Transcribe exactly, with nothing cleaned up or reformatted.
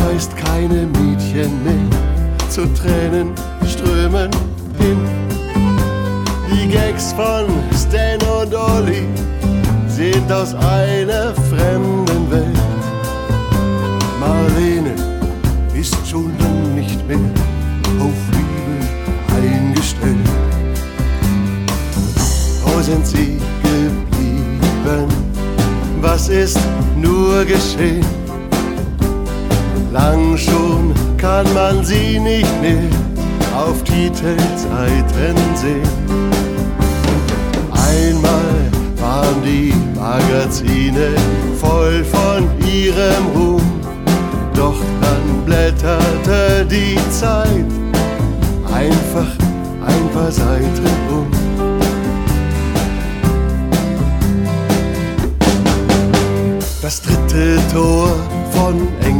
heißt keine Mädchen mehr, zu Tränen strömen hin. Die Gags von Stan und Olli sind aus einer fremden Welt. Marlene ist schon lang nicht mehr auf Liebe eingestellt. Wo sind sie geblieben? Was ist nur geschehen? Lang schon kann man sie nicht mehr auf Titelseiten sehen. Einmal waren die Magazine voll von ihrem Ruhm, doch dann blätterte die Zeit einfach ein paar Seiten um. Das dritte Tor von